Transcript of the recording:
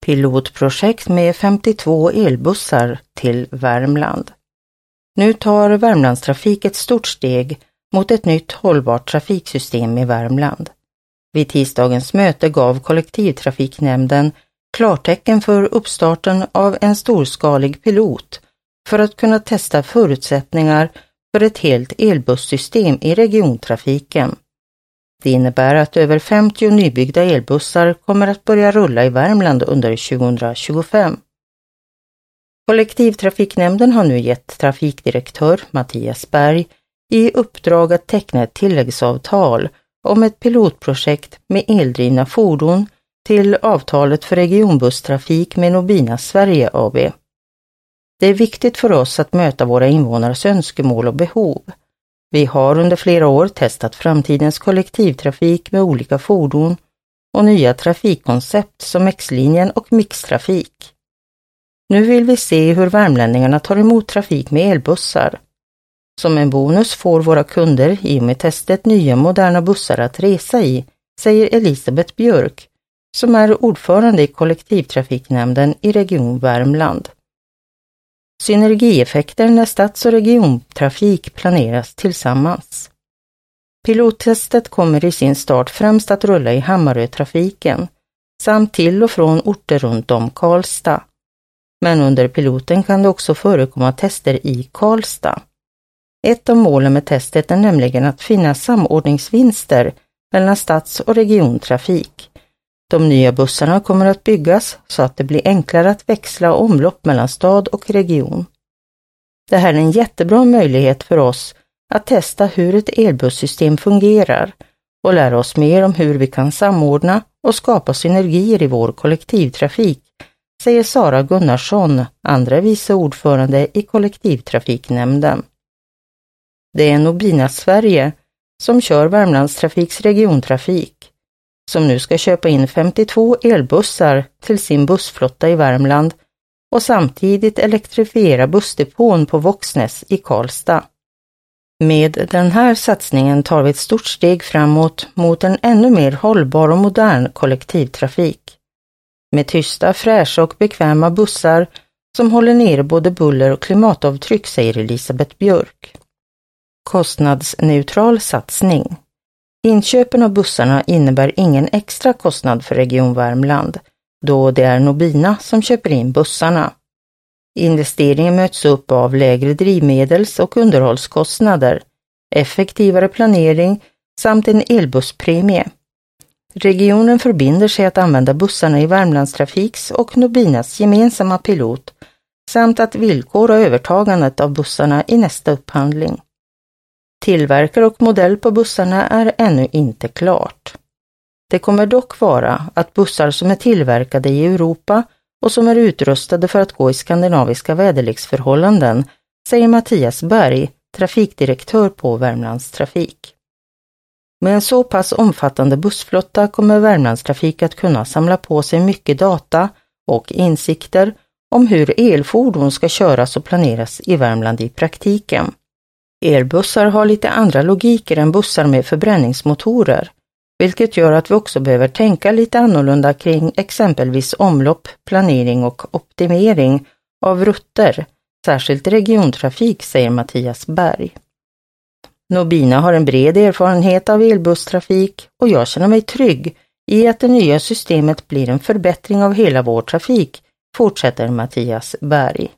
Pilotprojekt med 52 elbussar till Värmland. Nu tar Värmlandstrafik ett stort steg mot ett nytt hållbart trafiksystem i Värmland. Vid tisdagens möte gav kollektivtrafiknämnden klartecken för uppstarten av en storskalig pilot för att kunna testa förutsättningar för ett helt elbussystem i regiontrafiken. Det innebär att över 50 nybyggda elbussar kommer att börja rulla i Värmland under 2025. Kollektivtrafiknämnden har nu gett trafikdirektör Mattias Berg i uppdrag att teckna ett tilläggsavtal om ett pilotprojekt med eldrivna fordon till avtalet för regionbusstrafik med Nobina Sverige AB. Det är viktigt för oss att möta våra invånares önskemål och behov. Vi har under flera år testat framtidens kollektivtrafik med olika fordon och nya trafikkoncept som X-linjen och mixtrafik. Nu vill vi se hur värmlänningarna tar emot trafik med elbussar. Som en bonus får våra kunder i och med testet nya moderna bussar att resa i, säger Elisabeth Björk, som är ordförande i kollektivtrafiknämnden i Region Värmland. Synergieffekter när stads- och regiontrafik planeras tillsammans. Pilottestet kommer i sin start främst att rulla i Hammarötrafiken samt till och från orter runt om Karlstad. Men under piloten kan det också förekomma tester i Karlstad. Ett av målen med testet är nämligen att finna samordningsvinster mellan stads- och regiontrafik. De nya bussarna kommer att byggas så att det blir enklare att växla omlopp mellan stad och region. Det här är en jättebra möjlighet för oss att testa hur ett elbussystem fungerar och lära oss mer om hur vi kan samordna och skapa synergier i vår kollektivtrafik, säger Sara Gunnarsson, andra vice ordförande i kollektivtrafiknämnden. Det är Nobina Sverige som kör Värmlandstrafiks regiontrafik, som nu ska köpa in 52 elbussar till sin bussflotta i Värmland och samtidigt elektrifiera bussdepån på Våxnäs i Karlstad. Med den här satsningen tar vi ett stort steg framåt mot en ännu mer hållbar och modern kollektivtrafik. Med tysta, fräscha och bekväma bussar som håller nere både buller och klimatavtryck, säger Elisabeth Björk. Kostnadsneutral satsning. Inköpen av bussarna innebär ingen extra kostnad för Region Värmland, då det är Nobina som köper in bussarna. Investeringen möts upp av lägre drivmedels- och underhållskostnader, effektivare planering samt en elbusspremie. Regionen förbinder sig att använda bussarna i Värmlandstrafiks och Nobinas gemensamma pilot samt att villkora övertagandet av bussarna i nästa upphandling. Tillverkare och modell på bussarna är ännu inte klart. Det kommer dock vara att bussar som är tillverkade i Europa och som är utrustade för att gå i skandinaviska väderleksförhållanden, säger Mattias Berg, trafikdirektör på Värmlandstrafik. Med en så pass omfattande bussflotta kommer Värmlandstrafik att kunna samla på sig mycket data och insikter om hur elfordon ska köras och planeras i Värmland i praktiken. Elbussar har lite andra logiker än bussar med förbränningsmotorer, vilket gör att vi också behöver tänka lite annorlunda kring exempelvis omlopp, planering och optimering av rutter, särskilt regiontrafik, säger Mattias Berg. Nobina har en bred erfarenhet av elbusstrafik och jag känner mig trygg i att det nya systemet blir en förbättring av hela vår trafik, fortsätter Mattias Berg.